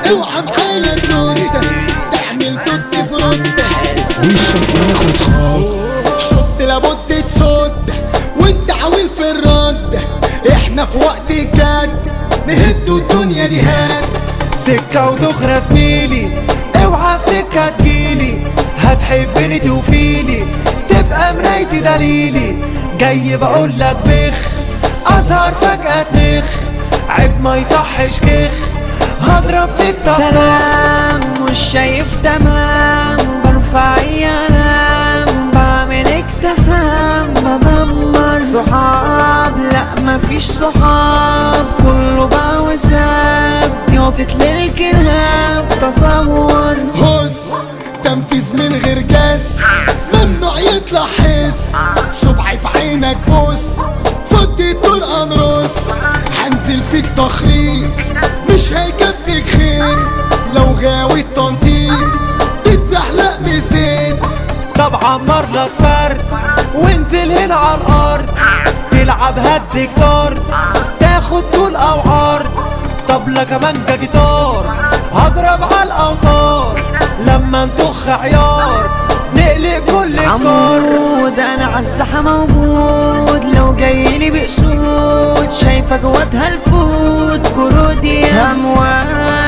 اوعى معايا ترد، تعمل توت فرد وشك ياخد خط، شط لابد تصد وانت عويل في الرد. احنا في وقت الجد نهد الدنيا دي هاد. سكة ودغرة زميلي، اوعى في سكة تجيلي، هتحبني توفيلي تبقى مرايتي دليلي. جاي بقولك بخ اظهر فجأة تنخ، عيب ما يصحش كخ هضرب فيك طبخ. سلام مش شايف تمام، برفع ينام بعمل اقتحام بدمر. صحاب لا مفيش صحاب، كله بقى وساب، يوفت للكلاب تصور. هز تنفيذ من غير جس، ممنوع يطلع حس، صبعي في عينك بص، فضي طرقة نرص. هنزل فيك تخريب مش هيكفيك خير، لو غاوي التنطيط تتزحلق بسير. طب عمر لك فرد وانزل هنا على الارض، تلعب هد كتار تاخد طول او عرض. طبلة كمانجا جيتار هضرب على الاوتار، لما نطخ عيار نقلق كل الكار. عمود انا عالساحة موجود، لو جايلي بأسود شايفة جواتها الفود. كرود يا اموال